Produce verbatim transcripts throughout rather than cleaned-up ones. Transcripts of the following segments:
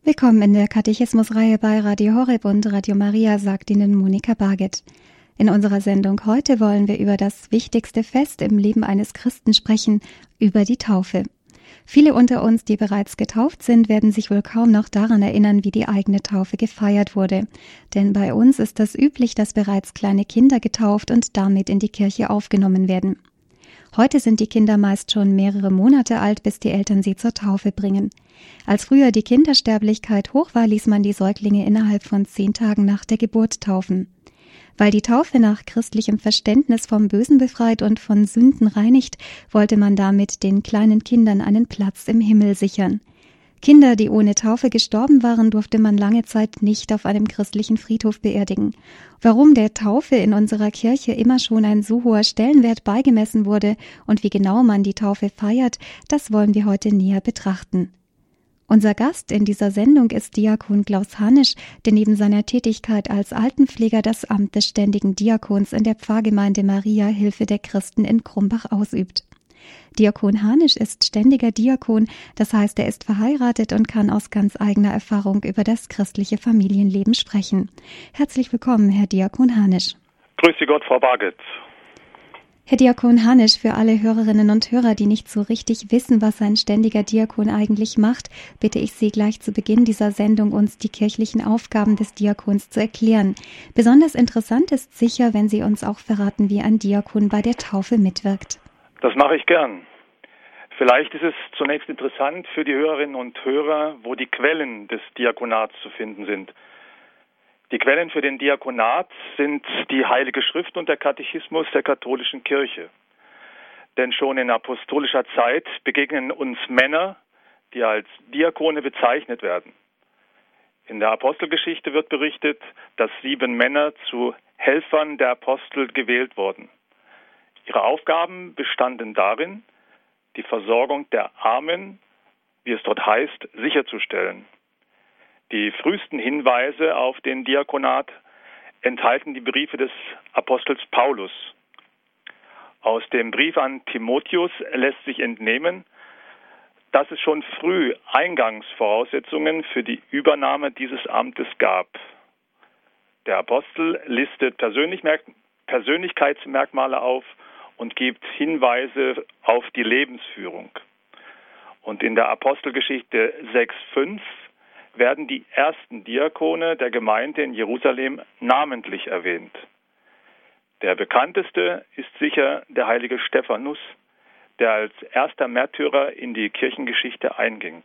Willkommen in der Katechismusreihe bei Radio Horeb und Radio Maria, sagt Ihnen Monika Barget. In unserer Sendung heute wollen wir über das wichtigste Fest im Leben eines Christen sprechen, über die Taufe. Viele unter uns, die bereits getauft sind, werden sich wohl kaum noch daran erinnern, wie die eigene Taufe gefeiert wurde. Denn bei uns ist das üblich, dass bereits kleine Kinder getauft und damit in die Kirche aufgenommen werden. Heute sind die Kinder meist schon mehrere Monate alt, bis die Eltern sie zur Taufe bringen. Als früher die Kindersterblichkeit hoch war, ließ man die Säuglinge innerhalb von zehn Tagen nach der Geburt taufen. Weil die Taufe nach christlichem Verständnis vom Bösen befreit und von Sünden reinigt, wollte man damit den kleinen Kindern einen Platz im Himmel sichern. Kinder, die ohne Taufe gestorben waren, durfte man lange Zeit nicht auf einem christlichen Friedhof beerdigen. Warum der Taufe in unserer Kirche immer schon ein so hoher Stellenwert beigemessen wurde und wie genau man die Taufe feiert, das wollen wir heute näher betrachten. Unser Gast in dieser Sendung ist Diakon Klaus Hanisch, der neben seiner Tätigkeit als Altenpfleger das Amt des ständigen Diakons in der Pfarrgemeinde Maria Hilfe der Christen in Krumbach ausübt. Diakon Hanisch ist ständiger Diakon, das heißt, er ist verheiratet und kann aus ganz eigener Erfahrung über das christliche Familienleben sprechen. Herzlich willkommen, Herr Diakon Hanisch. Grüße Gott, Frau Barget. Herr Diakon Hanisch, für alle Hörerinnen und Hörer, die nicht so richtig wissen, was ein ständiger Diakon eigentlich macht, bitte ich Sie gleich zu Beginn dieser Sendung, uns die kirchlichen Aufgaben des Diakons zu erklären. Besonders interessant ist sicher, wenn Sie uns auch verraten, wie ein Diakon bei der Taufe mitwirkt. Das mache ich gern. Vielleicht ist es zunächst interessant für die Hörerinnen und Hörer, wo die Quellen des Diakonats zu finden sind. Die Quellen für den Diakonat sind die Heilige Schrift und der Katechismus der katholischen Kirche. Denn schon in apostolischer Zeit begegnen uns Männer, die als Diakone bezeichnet werden. In der Apostelgeschichte wird berichtet, dass sieben Männer zu Helfern der Apostel gewählt wurden. Ihre Aufgaben bestanden darin, die Versorgung der Armen, wie es dort heißt, sicherzustellen. Die frühesten Hinweise auf den Diakonat enthalten die Briefe des Apostels Paulus. Aus dem Brief an Timotheus lässt sich entnehmen, dass es schon früh Eingangsvoraussetzungen für die Übernahme dieses Amtes gab. Der Apostel listet Persönlichkeitsmerkmale auf und gibt Hinweise auf die Lebensführung. Und in der Apostelgeschichte sechs fünf werden die ersten Diakone der Gemeinde in Jerusalem namentlich erwähnt. Der bekannteste ist sicher der heilige Stephanus, der als erster Märtyrer in die Kirchengeschichte einging.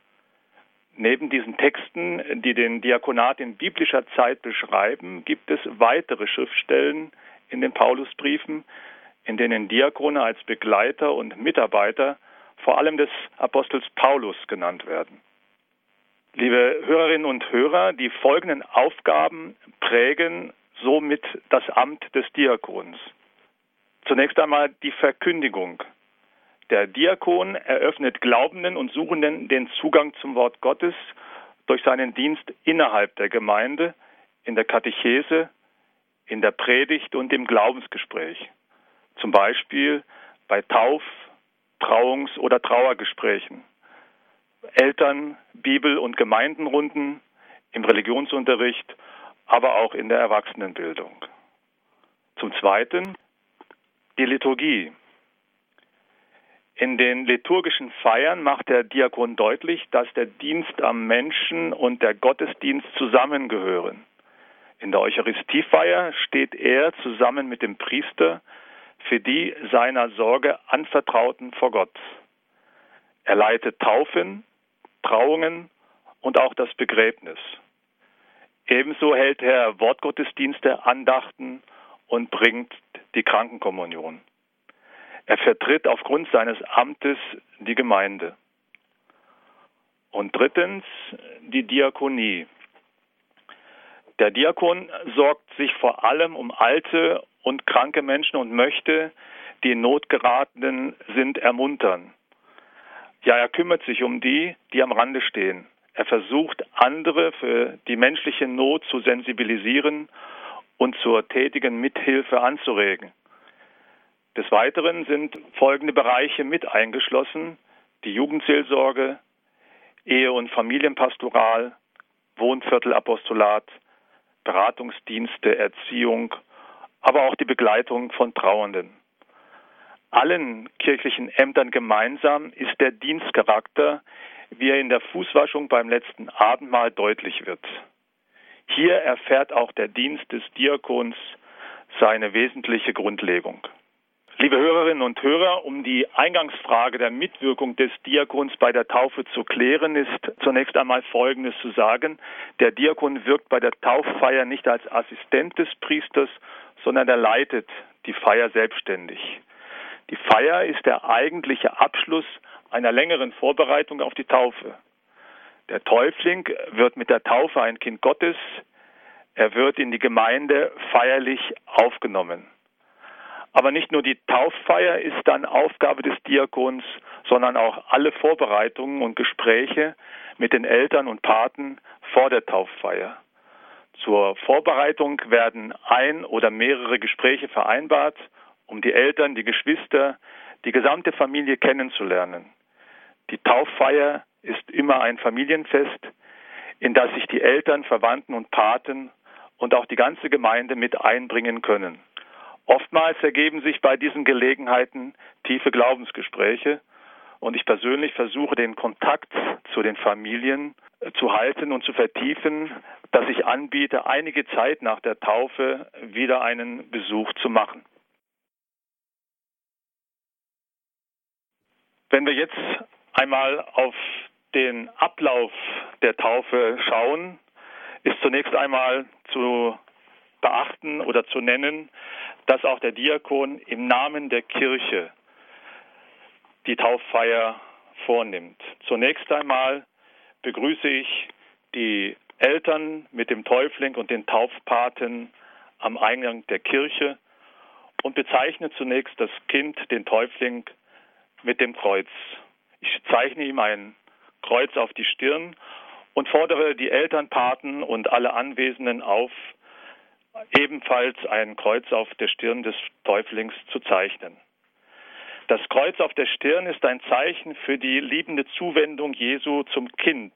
Neben diesen Texten, die den Diakonat in biblischer Zeit beschreiben, gibt es weitere Schriftstellen in den Paulusbriefen, in denen Diakone als Begleiter und Mitarbeiter vor allem des Apostels Paulus genannt werden. Liebe Hörerinnen und Hörer, die folgenden Aufgaben prägen somit das Amt des Diakons. Zunächst einmal die Verkündigung. Der Diakon eröffnet Glaubenden und Suchenden den Zugang zum Wort Gottes durch seinen Dienst innerhalb der Gemeinde, in der Katechese, in der Predigt und im Glaubensgespräch. Zum Beispiel bei Tauf-, Trauungs- oder Trauergesprächen. Eltern-, Bibel- und Gemeindenrunden, im Religionsunterricht, aber auch in der Erwachsenenbildung. Zum Zweiten die Liturgie. In den liturgischen Feiern macht der Diakon deutlich, dass der Dienst am Menschen und der Gottesdienst zusammengehören. In der Eucharistiefeier steht er zusammen mit dem Priester für die seiner Sorge Anvertrauten vor Gott. Er leitet Taufen, Trauungen und auch das Begräbnis. Ebenso hält er Wortgottesdienste, Andachten und bringt die Krankenkommunion. Er vertritt aufgrund seines Amtes die Gemeinde. Und drittens die Diakonie. Der Diakon sorgt sich vor allem um alte und kranke Menschen und möchte die in Not geratenen sind ermuntern. Ja, er kümmert sich um die, die am Rande stehen. Er versucht, andere für die menschliche Not zu sensibilisieren und zur tätigen Mithilfe anzuregen. Des Weiteren sind folgende Bereiche mit eingeschlossen: die Jugendseelsorge, Ehe- und Familienpastoral, Wohnviertelapostolat, Beratungsdienste, Erziehung, aber auch die Begleitung von Trauernden. Allen kirchlichen Ämtern gemeinsam ist der Dienstcharakter, wie er in der Fußwaschung beim letzten Abendmahl deutlich wird. Hier erfährt auch der Dienst des Diakons seine wesentliche Grundlegung. Liebe Hörerinnen und Hörer, um die Eingangsfrage der Mitwirkung des Diakons bei der Taufe zu klären, ist zunächst einmal Folgendes zu sagen. Der Diakon wirkt bei der Tauffeier nicht als Assistent des Priesters, sondern er leitet die Feier selbstständig. Die Feier ist der eigentliche Abschluss einer längeren Vorbereitung auf die Taufe. Der Täufling wird mit der Taufe ein Kind Gottes. Er wird in die Gemeinde feierlich aufgenommen. Aber nicht nur die Tauffeier ist dann Aufgabe des Diakons, sondern auch alle Vorbereitungen und Gespräche mit den Eltern und Paten vor der Tauffeier. Zur Vorbereitung werden ein oder mehrere Gespräche vereinbart, um die Eltern, die Geschwister, die gesamte Familie kennenzulernen. Die Tauffeier ist immer ein Familienfest, in das sich die Eltern, Verwandten und Paten und auch die ganze Gemeinde mit einbringen können. Oftmals ergeben sich bei diesen Gelegenheiten tiefe Glaubensgespräche und ich persönlich versuche den Kontakt zu den Familien zu halten und zu vertiefen, dass ich anbiete, einige Zeit nach der Taufe wieder einen Besuch zu machen. Wenn wir jetzt einmal auf den Ablauf der Taufe schauen, ist zunächst einmal zu beachten oder zu nennen, dass auch der Diakon im Namen der Kirche die Tauffeier vornimmt. Zunächst einmal begrüße ich die Eltern mit dem Täufling und den Taufpaten am Eingang der Kirche und bezeichne zunächst das Kind, den Täufling, mit dem Kreuz. Ich zeichne ihm ein Kreuz auf die Stirn und fordere die Eltern, Paten und alle Anwesenden auf, ebenfalls ein Kreuz auf der Stirn des Täuflings zu zeichnen. Das Kreuz auf der Stirn ist ein Zeichen für die liebende Zuwendung Jesu zum Kind.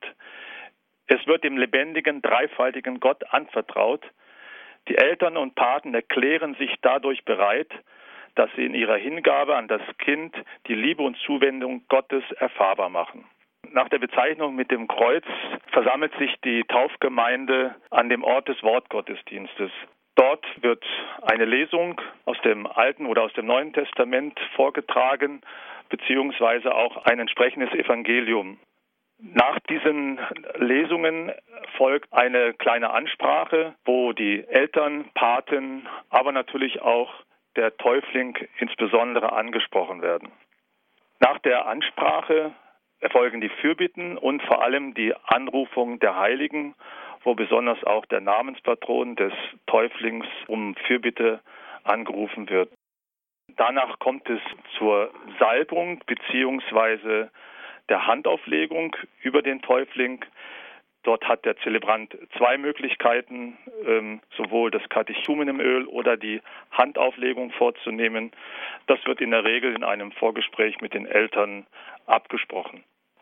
Es wird dem lebendigen, dreifaltigen Gott anvertraut. Die Eltern und Paten erklären sich dadurch bereit, dass sie in ihrer Hingabe an das Kind die Liebe und Zuwendung Gottes erfahrbar machen. Nach der Bezeichnung mit dem Kreuz versammelt sich die Taufgemeinde an dem Ort des Wortgottesdienstes. Dort wird eine Lesung aus dem Alten oder aus dem Neuen Testament vorgetragen, beziehungsweise auch ein entsprechendes Evangelium. Nach diesen Lesungen folgt eine kleine Ansprache, wo die Eltern, Paten, aber natürlich auch der Täufling insbesondere angesprochen werden. Nach der Ansprache erfolgen die Fürbitten und vor allem die Anrufung der Heiligen, wo besonders auch der Namenspatron des Täuflings um Fürbitte angerufen wird. Danach kommt es zur Salbung bzw. der Handauflegung über den Täufling. Dort hat der Zelebrant zwei Möglichkeiten, ähm, sowohl das Katechumenöl oder die Handauflegung vorzunehmen. Das wird in der Regel in einem Vorgespräch mit den Eltern abgesprochen.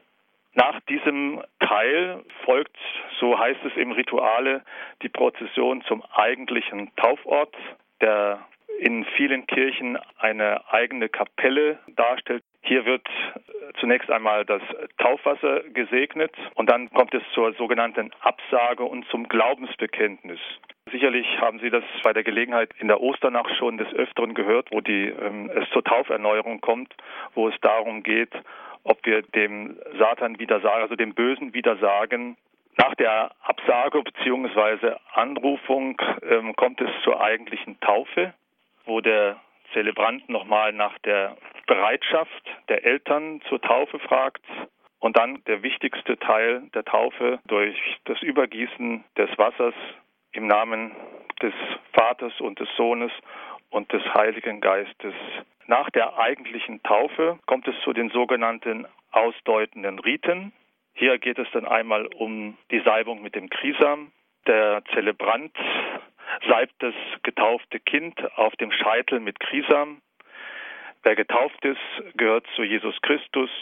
Nach diesem Teil folgt, so heißt es im Rituale, die Prozession zum eigentlichen Taufort, der in vielen Kirchen eine eigene Kapelle darstellt. Hier wird zunächst einmal das Taufwasser gesegnet und dann kommt es zur sogenannten Absage und zum Glaubensbekenntnis. Sicherlich haben Sie das bei der Gelegenheit in der Osternacht schon des Öfteren gehört, wo die, ähm, es zur Tauferneuerung kommt, wo es darum geht, ob wir dem Satan widersagen, also dem Bösen widersagen. Nach der Absage bzw. Anrufung ähm, kommt es zur eigentlichen Taufe, wo der Zelebrant nochmal nach der Bereitschaft der Eltern zur Taufe fragt und dann der wichtigste Teil der Taufe durch das Übergießen des Wassers im Namen des Vaters und des Sohnes und des Heiligen Geistes. Nach der eigentlichen Taufe kommt es zu den sogenannten ausdeutenden Riten. Hier geht es dann einmal um die Salbung mit dem Krisam. Der Zelebrant salbt das getaufte Kind auf dem Scheitel mit Krisam. Wer getauft ist, gehört zu Jesus Christus,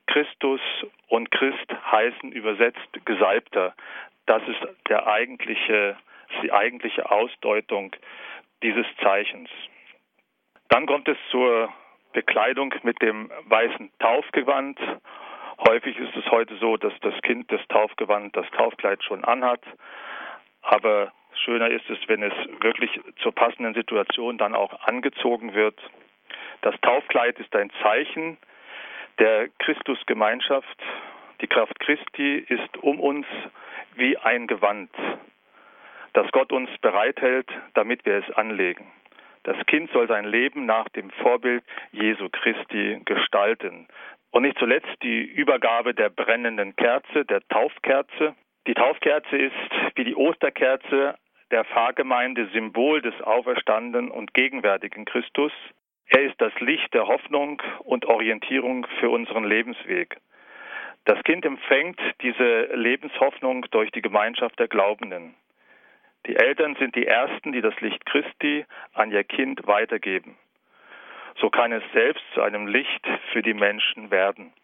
Christus und Christ heißen übersetzt Gesalbter. Das ist der eigentliche, die eigentliche Ausdeutung dieses Zeichens. Dann kommt es zur Bekleidung mit dem weißen Taufgewand. Häufig ist es heute so, dass das Kind das Taufgewand, das Taufkleid schon anhat. Aber schöner ist es, wenn es wirklich zur passenden Situation dann auch angezogen wird. Das Taufkleid ist ein Zeichen der Christusgemeinschaft. Die Kraft Christi ist um uns wie ein Gewand, das Gott uns bereithält, damit wir es anlegen. Das Kind soll sein Leben nach dem Vorbild Jesu Christi gestalten. Und nicht zuletzt die Übergabe der brennenden Kerze, der Taufkerze. Die Taufkerze ist wie die Osterkerze der Pfarrgemeinde Symbol des auferstandenen und gegenwärtigen Christus. Er ist das Licht der Hoffnung und Orientierung für unseren Lebensweg. Das Kind empfängt diese Lebenshoffnung durch die Gemeinschaft der Glaubenden. Die Eltern sind die Ersten, die das Licht Christi an ihr Kind weitergeben. So kann es selbst zu einem Licht für die Menschen werden.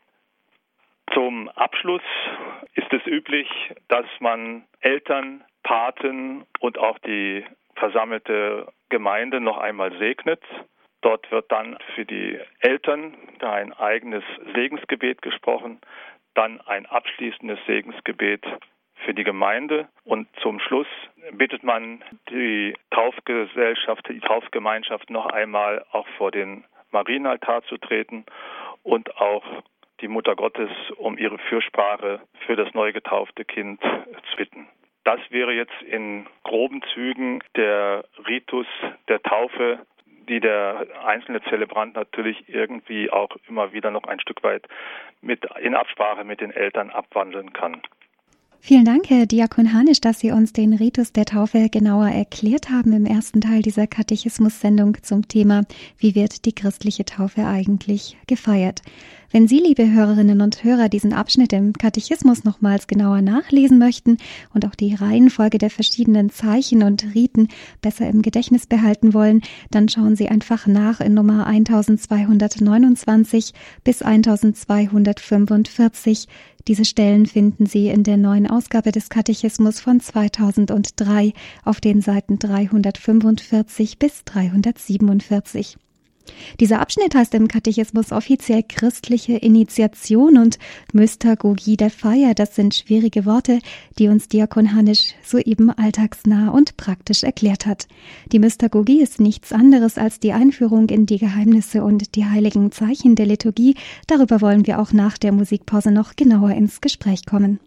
Zum Abschluss ist es üblich, dass man Eltern, Paten und auch die versammelte Gemeinde noch einmal segnet. Dort wird dann für die Eltern ein eigenes Segensgebet gesprochen, dann ein abschließendes Segensgebet für die Gemeinde und zum Schluss bittet man die Taufgesellschaft, die Taufgemeinschaft noch einmal auch vor den Marienaltar zu treten und auch die Mutter Gottes um ihre Fürsprache für das neu getaufte Kind zu bitten. Das wäre jetzt in groben Zügen der Ritus der Taufe, die der einzelne Zelebrant natürlich irgendwie auch immer wieder noch ein Stück weit mit in Absprache mit den Eltern abwandeln kann. Vielen Dank, Herr Diakon Hanisch, dass Sie uns den Ritus der Taufe genauer erklärt haben im ersten Teil dieser Katechismus-Sendung zum Thema Wie wird die christliche Taufe eigentlich gefeiert? Wenn Sie, liebe Hörerinnen und Hörer, diesen Abschnitt im Katechismus nochmals genauer nachlesen möchten und auch die Reihenfolge der verschiedenen Zeichen und Riten besser im Gedächtnis behalten wollen, dann schauen Sie einfach nach in Nummer eintausendzweihundertneunundzwanzig bis eintausendzweihundertfünfundvierzig. Diese Stellen finden Sie in der neuen Ausgabe des Katechismus von zweitausenddrei auf den Seiten dreihundertfünfundvierzig bis dreihundertsiebenundvierzig. Dieser Abschnitt heißt im Katechismus offiziell christliche Initiation und Mystagogie der Feier. Das sind schwierige Worte, die uns Diakon Hanisch soeben alltagsnah und praktisch erklärt hat. Die Mystagogie ist nichts anderes als die Einführung in die Geheimnisse und die heiligen Zeichen der Liturgie. Darüber wollen wir auch nach der Musikpause noch genauer ins Gespräch kommen.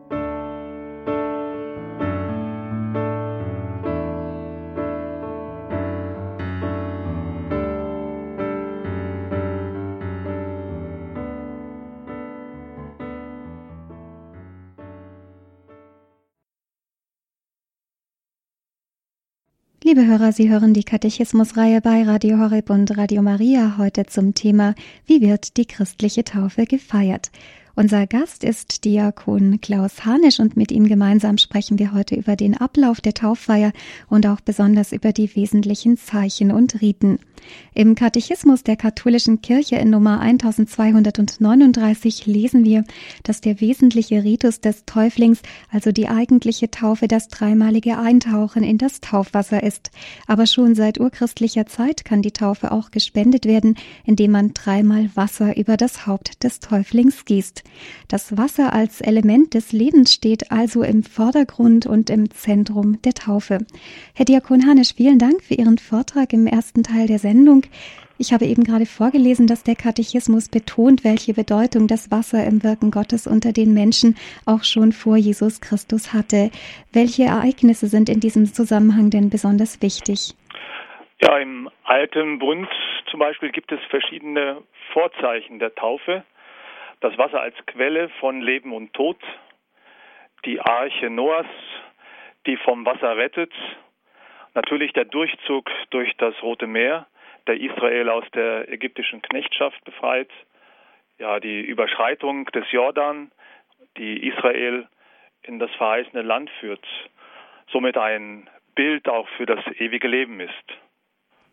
Liebe Hörer, Sie hören die Katechismusreihe bei Radio Horeb und Radio Maria heute zum Thema Wie wird die christliche Taufe gefeiert? Unser Gast ist Diakon Klaus Hanisch und mit ihm gemeinsam sprechen wir heute über den Ablauf der Tauffeier und auch besonders über die wesentlichen Zeichen und Riten. Im Katechismus der katholischen Kirche in Nummer eintausendzweihundertneununddreißig lesen wir, dass der wesentliche Ritus des Täuflings, also die eigentliche Taufe, das dreimalige Eintauchen in das Taufwasser ist. Aber schon seit urchristlicher Zeit kann die Taufe auch gespendet werden, indem man dreimal Wasser über das Haupt des Täuflings gießt. Das Wasser als Element des Lebens steht also im Vordergrund und im Zentrum der Taufe. Herr Diakon Hanisch, vielen Dank für Ihren Vortrag im ersten Teil der Sendung. Ich habe eben gerade vorgelesen, dass der Katechismus betont, welche Bedeutung das Wasser im Wirken Gottes unter den Menschen auch schon vor Jesus Christus hatte. Welche Ereignisse sind in diesem Zusammenhang denn besonders wichtig? Ja, im Alten Bund zum Beispiel gibt es verschiedene Vorzeichen der Taufe. Das Wasser als Quelle von Leben und Tod, die Arche Noahs, die vom Wasser rettet, natürlich der Durchzug durch das Rote Meer, der Israel aus der ägyptischen Knechtschaft befreit, ja, die Überschreitung des Jordan, die Israel in das verheißene Land führt, somit ein Bild auch für das ewige Leben ist.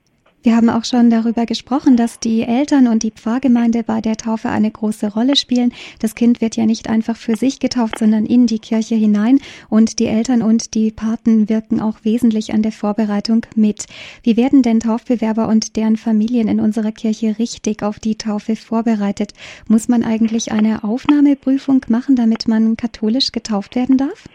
Wir haben auch schon darüber gesprochen, dass die Eltern und die Pfarrgemeinde bei der Taufe eine große Rolle spielen. Das Kind wird ja nicht einfach für sich getauft, sondern in die Kirche hinein. Und die Eltern und die Paten wirken auch wesentlich an der Vorbereitung mit. Wie werden denn Taufbewerber und deren Familien in unserer Kirche richtig auf die Taufe vorbereitet? Muss man eigentlich eine Aufnahmeprüfung machen, damit man katholisch getauft werden darf?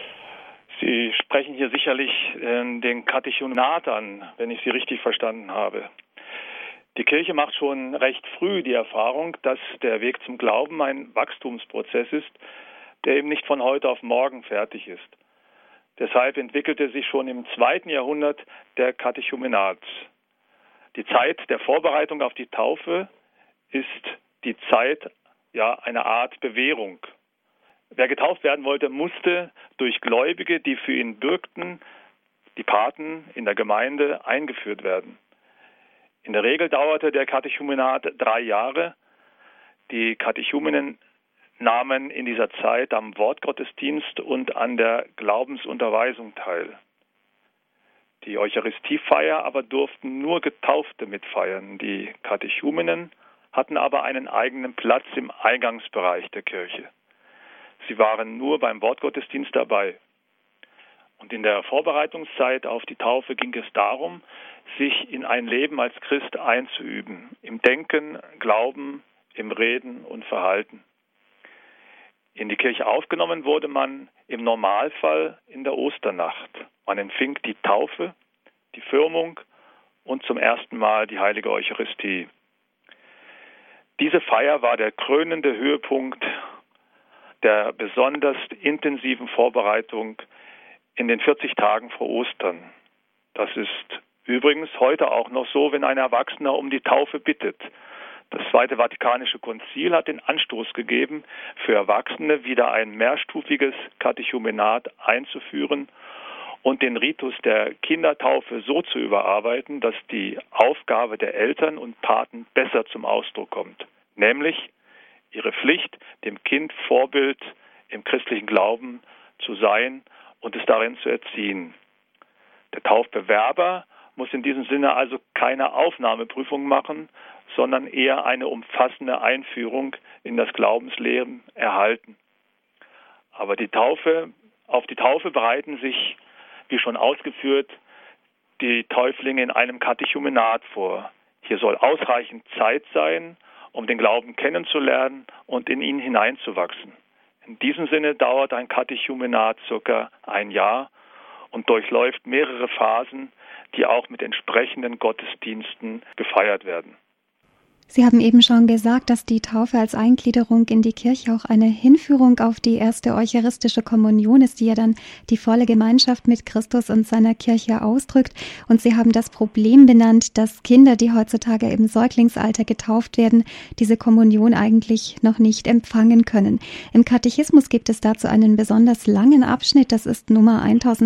Sie sprechen hier sicherlich äh, den Katechumenat an, wenn ich Sie richtig verstanden habe. Die Kirche macht schon recht früh die Erfahrung, dass der Weg zum Glauben ein Wachstumsprozess ist, der eben nicht von heute auf morgen fertig ist. Deshalb entwickelte sich schon im zweiten Jahrhundert der Katechumenat. Die Zeit der Vorbereitung auf die Taufe ist die Zeit ja, einer Art Bewährung. Wer getauft werden wollte, musste durch Gläubige, die für ihn bürgten, die Paten in der Gemeinde, eingeführt werden. In der Regel dauerte der Katechumenat drei Jahre. Die Katechumenen nahmen in dieser Zeit am Wortgottesdienst und an der Glaubensunterweisung teil. Die Eucharistiefeier aber durften nur Getaufte mitfeiern. Die Katechumenen hatten aber einen eigenen Platz im Eingangsbereich der Kirche. Sie waren nur beim Wortgottesdienst dabei. Und in der Vorbereitungszeit auf die Taufe ging es darum, sich in ein Leben als Christ einzuüben, im Denken, Glauben, im Reden und Verhalten. In die Kirche aufgenommen wurde man im Normalfall in der Osternacht. Man empfing die Taufe, die Firmung und zum ersten Mal die heilige Eucharistie. Diese Feier war der krönende Höhepunkt der besonders intensiven Vorbereitung in den vierzig Tagen vor Ostern. Das ist übrigens heute auch noch so, wenn ein Erwachsener um die Taufe bittet. Das Zweite Vatikanische Konzil hat den Anstoß gegeben, für Erwachsene wieder ein mehrstufiges Katechumenat einzuführen und den Ritus der Kindertaufe so zu überarbeiten, dass die Aufgabe der Eltern und Paten besser zum Ausdruck kommt, nämlich ihre Pflicht, dem Kind Vorbild im christlichen Glauben zu sein und es darin zu erziehen. Der Taufbewerber muss in diesem Sinne also keine Aufnahmeprüfung machen, sondern eher eine umfassende Einführung in das Glaubensleben erhalten. Aber die Taufe, auf die Taufe bereiten sich, wie schon ausgeführt, die Täuflinge in einem Katechumenat vor. Hier soll ausreichend Zeit sein, um den Glauben kennenzulernen und in ihn hineinzuwachsen. In diesem Sinne dauert ein Katechumenat circa ein Jahr und durchläuft mehrere Phasen, die auch mit entsprechenden Gottesdiensten gefeiert werden. Sie haben eben schon gesagt, dass die Taufe als Eingliederung in die Kirche auch eine Hinführung auf die erste eucharistische Kommunion ist, die ja dann die volle Gemeinschaft mit Christus und seiner Kirche ausdrückt. Und Sie haben das Problem benannt, dass Kinder, die heutzutage im Säuglingsalter getauft werden, diese Kommunion eigentlich noch nicht empfangen können. Im Katechismus gibt es dazu einen besonders langen Abschnitt, das ist Nummer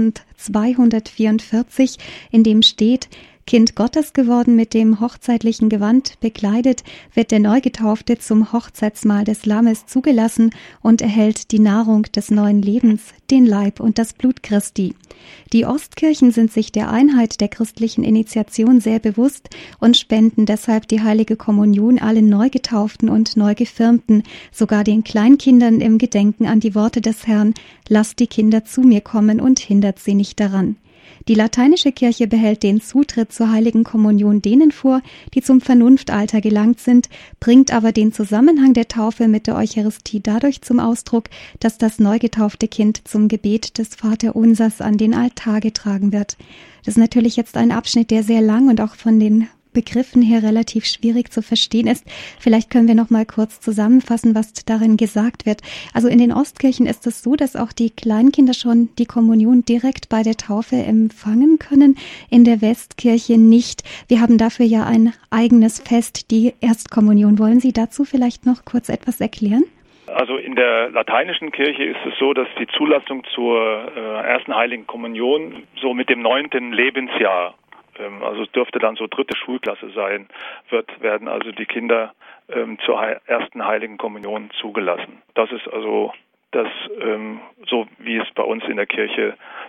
eintausendzweihundertvierundvierzig, in dem steht: Kind Gottes geworden, mit dem hochzeitlichen Gewand bekleidet, wird der Neugetaufte zum Hochzeitsmahl des Lammes zugelassen und erhält die Nahrung des neuen Lebens, den Leib und das Blut Christi. Die Ostkirchen sind sich der Einheit der christlichen Initiation sehr bewusst und spenden deshalb die heilige Kommunion allen Neugetauften und Neugefirmten, sogar den Kleinkindern im Gedenken an die Worte des Herrn: Lasst die Kinder zu mir kommen und hindert sie nicht daran. Die lateinische Kirche behält den Zutritt zur heiligen Kommunion denen vor, die zum Vernunftalter gelangt sind, bringt aber den Zusammenhang der Taufe mit der Eucharistie dadurch zum Ausdruck, dass das neu getaufte Kind zum Gebet des Vaterunsers an den Altar getragen wird. Das ist natürlich jetzt ein Abschnitt, der sehr lang und auch von den Begriffen her relativ schwierig zu verstehen ist. Vielleicht können wir noch mal kurz zusammenfassen, was darin gesagt wird. Also in den Ostkirchen ist es so, dass auch die Kleinkinder schon die Kommunion direkt bei der Taufe empfangen können, in der Westkirche nicht. Wir haben dafür ja ein eigenes Fest, die Erstkommunion. Wollen Sie dazu vielleicht noch kurz etwas erklären? Also in der lateinischen Kirche ist es so, dass die Zulassung zur äh, ersten heiligen Kommunion so mit dem neunten Lebensjahr, also es dürfte dann so dritte Schulklasse sein, wird, werden also die Kinder ähm, zur he- ersten Heiligen Kommunion zugelassen. Das ist also das, ähm, so wie es bei uns in der Kirche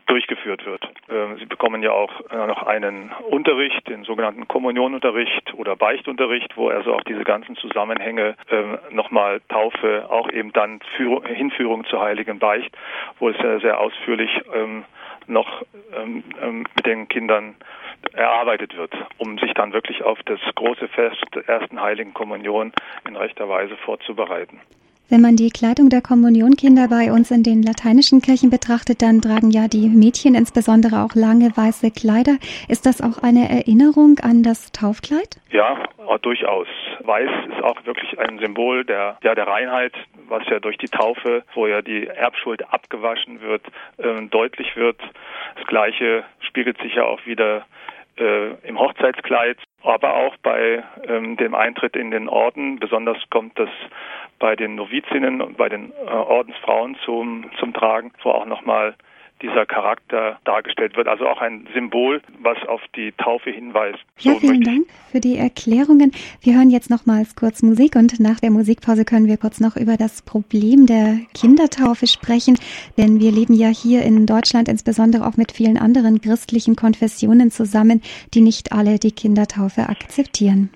durchgeführt wird. Sie bekommen ja auch noch einen Unterricht, den sogenannten Kommunionunterricht oder Beichtunterricht, wo also auch diese ganzen Zusammenhänge nochmal Taufe, auch eben dann Hinführung zur heiligen Beicht, wo es ja sehr ausführlich noch mit den Kindern erarbeitet wird, um sich dann wirklich auf das große Fest der ersten Heiligen Kommunion in rechter Weise vorzubereiten. Wenn man die Kleidung der Kommunionkinder bei uns in den lateinischen Kirchen betrachtet, dann tragen ja die Mädchen insbesondere auch lange weiße Kleider. Ist das auch eine Erinnerung an das Taufkleid? Ja, durchaus. Weiß ist auch wirklich ein Symbol der, ja, der Reinheit, was ja durch die Taufe, wo ja die Erbschuld abgewaschen wird, äh, deutlich wird. Das Gleiche spiegelt sich ja auch wieder äh, im Hochzeitskleid, aber auch bei ähm, dem Eintritt in den Orden. Besonders kommt das bei den Novizinnen und bei den äh, Ordensfrauen zum, zum Tragen, wo auch nochmal dieser Charakter dargestellt wird. Also auch ein Symbol, was auf die Taufe hinweist. Ja, so vielen Dank für die Erklärungen. Wir hören jetzt nochmals kurz Musik und nach der Musikpause können wir kurz noch über das Problem der Kindertaufe sprechen. Denn wir leben ja hier in Deutschland insbesondere auch mit vielen anderen christlichen Konfessionen zusammen, die nicht alle die Kindertaufe akzeptieren.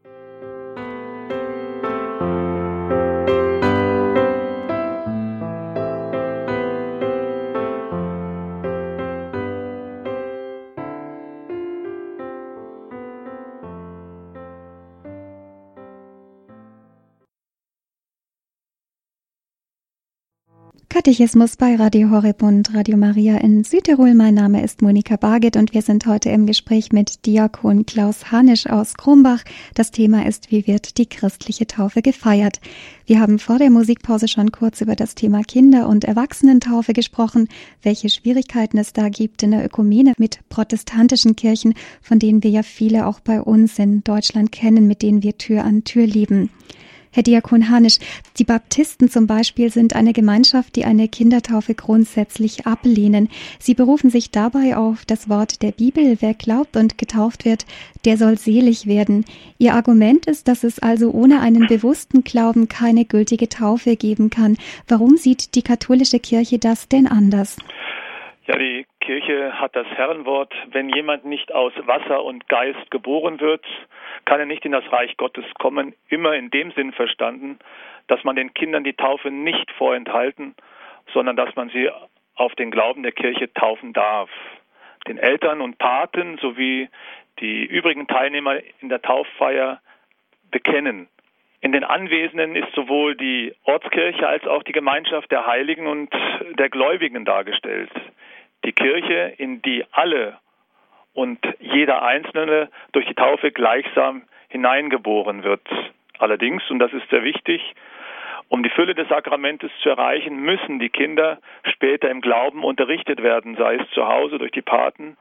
Katechismus bei Radio Horeb und Radio Maria in Südtirol. Mein Name ist Monika Barget und wir sind heute im Gespräch mit Diakon Klaus Hanisch aus Krumbach. Das Thema ist, wie wird die christliche Taufe gefeiert? Wir haben vor der Musikpause schon kurz über das Thema Kinder- und Erwachsenentaufe gesprochen, welche Schwierigkeiten es da gibt in der Ökumene mit protestantischen Kirchen, von denen wir ja viele auch bei uns in Deutschland kennen, mit denen wir Tür an Tür leben. Herr Diakon Hanisch, die Baptisten zum Beispiel sind eine Gemeinschaft, die eine Kindertaufe grundsätzlich ablehnen. Sie berufen sich dabei auf das Wort der Bibel: Wer glaubt und getauft wird, der soll selig werden. Ihr Argument ist, dass es also ohne einen bewussten Glauben keine gültige Taufe geben kann. Warum sieht die katholische Kirche das denn anders? Ja, die Kirche hat das Herrenwort: Wenn jemand nicht aus Wasser und Geist geboren wird, kann er nicht in das Reich Gottes kommen, immer in dem Sinn verstanden, dass man den Kindern die Taufe nicht vorenthalten, sondern dass man sie auf den Glauben der Kirche taufen darf. Den Eltern und Paten sowie die übrigen Teilnehmer in der Tauffeier bekennen. In den Anwesenden ist sowohl die Ortskirche als auch die Gemeinschaft der Heiligen und der Gläubigen dargestellt. Die Kirche, in die alle und jeder Einzelne durch die Taufe gleichsam hineingeboren wird. Allerdings, und das ist sehr wichtig, um die Fülle des Sakramentes zu erreichen, müssen die Kinder später im Glauben unterrichtet werden, sei es zu Hause durch die Paten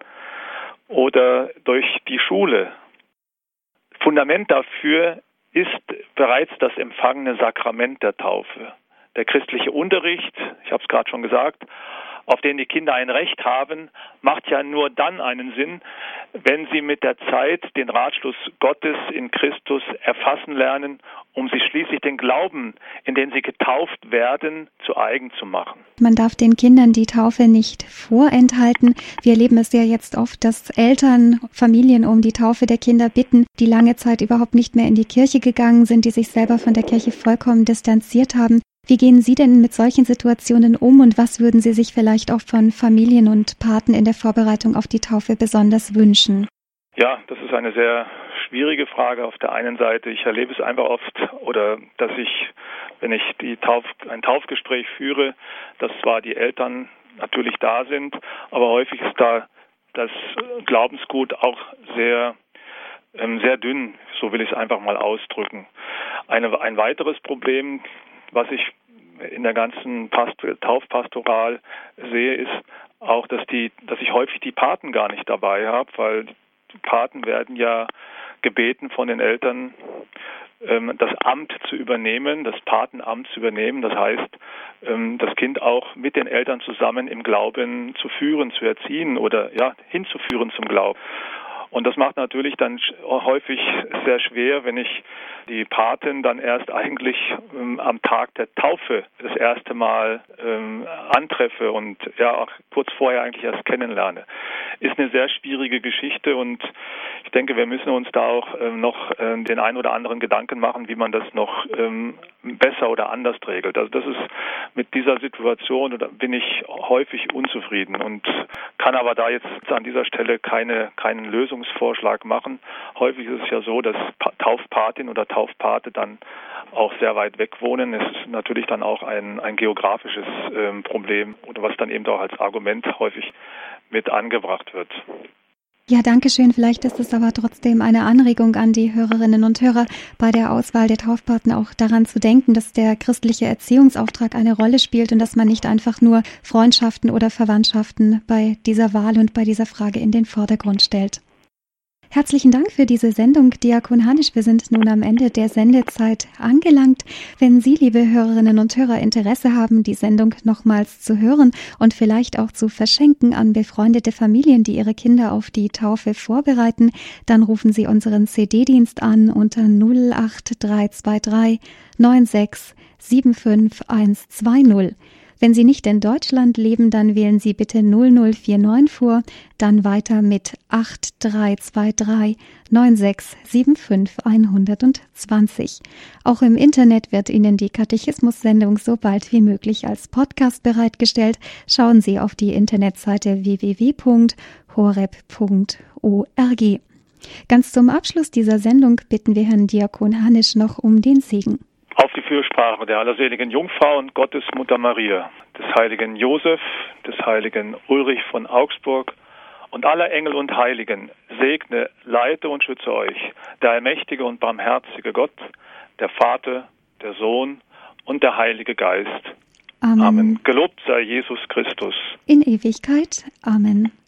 oder durch die Schule. Fundament dafür ist bereits das empfangene Sakrament der Taufe. Der christliche Unterricht, ich habe es gerade schon gesagt, auf den die Kinder ein Recht haben, macht ja nur dann einen Sinn, wenn sie mit der Zeit den Ratschluss Gottes in Christus erfassen lernen, um sich schließlich den Glauben, in den sie getauft werden, zu eigen zu machen. Man darf den Kindern die Taufe nicht vorenthalten. Wir erleben es ja jetzt oft, dass Eltern, Familien um die Taufe der Kinder bitten, die lange Zeit überhaupt nicht mehr in die Kirche gegangen sind, die sich selber von der Kirche vollkommen distanziert haben. Wie gehen Sie denn mit solchen Situationen um und was würden Sie sich vielleicht auch von Familien und Paten in der Vorbereitung auf die Taufe besonders wünschen? Ja, das ist eine sehr schwierige Frage. Auf der einen Seite, ich erlebe es einfach oft, oder dass ich, wenn ich die Tauf, ein Taufgespräch führe, dass zwar die Eltern natürlich da sind, aber häufig ist da das Glaubensgut auch sehr, ähm, sehr dünn, so will ich es einfach mal ausdrücken. Eine, ein weiteres Problem, was ich in der ganzen Past- Taufpastoral sehe, ist auch, dass die, dass ich häufig die Paten gar nicht dabei habe, weil die Paten werden ja gebeten von den Eltern, ähm, das Amt zu übernehmen, das Patenamt zu übernehmen. Das heißt, ähm, das Kind auch mit den Eltern zusammen im Glauben zu führen, zu erziehen oder ja hinzuführen zum Glauben. Und das macht natürlich dann häufig sehr schwer, wenn ich die Patin dann erst eigentlich ähm, am Tag der Taufe das erste Mal ähm, antreffe und ja auch kurz vorher eigentlich erst kennenlerne. Ist eine sehr schwierige Geschichte und ich denke, wir müssen uns da auch ähm, noch ähm, den ein oder anderen Gedanken machen, wie man das noch ähm, besser oder anders regelt. Also das ist mit dieser Situation, da bin ich häufig unzufrieden und kann aber da jetzt an dieser Stelle keine, keinen Lösungsvorschlag machen. Häufig ist es ja so, dass Taufpatin oder Taufpate dann auch sehr weit weg wohnen. Es ist natürlich dann auch ein, ein geografisches ähm, Problem, oder was dann eben auch als Argument häufig mit angebracht wird. Ja, danke schön. Vielleicht ist es aber trotzdem eine Anregung an die Hörerinnen und Hörer, bei der Auswahl der Taufpaten auch daran zu denken, dass der christliche Erziehungsauftrag eine Rolle spielt und dass man nicht einfach nur Freundschaften oder Verwandtschaften bei dieser Wahl und bei dieser Frage in den Vordergrund stellt. Herzlichen Dank für diese Sendung, Diakon Hanisch. Wir sind nun am Ende der Sendezeit angelangt. Wenn Sie, liebe Hörerinnen und Hörer, Interesse haben, die Sendung nochmals zu hören und vielleicht auch zu verschenken an befreundete Familien, die ihre Kinder auf die Taufe vorbereiten, dann rufen Sie unseren C D-Dienst an unter null acht drei zwei drei neun sechs sieben fünf eins zwei null. Wenn Sie nicht in Deutschland leben, dann wählen Sie bitte null null vier neun vor, dann weiter mit acht drei zwei drei neun sechs sieben fünf eins zwei null. Auch im Internet wird Ihnen die Katechismus-Sendung so bald wie möglich als Podcast bereitgestellt. Schauen Sie auf die Internetseite w w w punkt horeb punkt org. Ganz zum Abschluss dieser Sendung bitten wir Herrn Diakon Hanisch noch um den Segen. Auf die Fürsprache der allerseligen Jungfrau und Gottesmutter Maria, des heiligen Josef, des heiligen Ulrich von Augsburg und aller Engel und Heiligen, segne, leite und schütze euch, der allmächtige und barmherzige Gott, der Vater, der Sohn und der Heilige Geist. Amen. Amen. Gelobt sei Jesus Christus. In Ewigkeit. Amen.